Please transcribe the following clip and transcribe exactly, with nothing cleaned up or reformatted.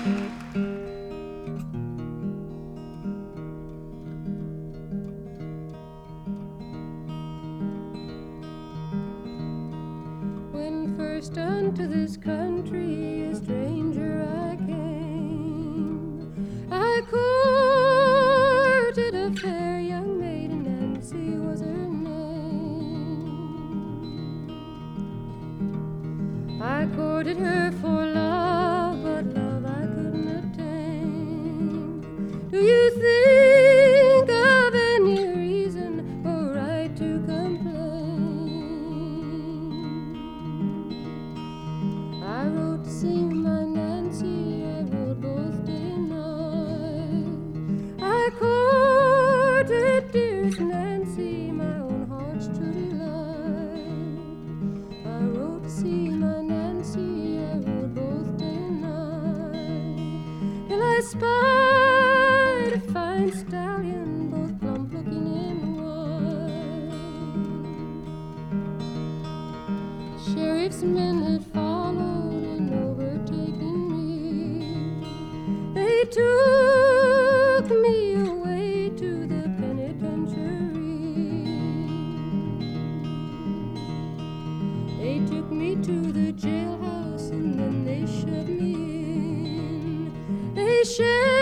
When first unto this country a stranger I came, I courted a fair young maiden, Nancy was her name. I courted her for love, but love I couldn't attain. Do you think of any reason or right to complain? I wrote to see my Nancy, I wrote both day and night. I courted dearest Nancy, my own heart's true delight. I wrote to see my Nancy, I wrote both day and night. Till I spied a fine stallion, both plump looking and white. Sheriff's men had followed and overtaken me. They took me away to the penitentiary. They took me to the jailhouse and then they shut me in. They shut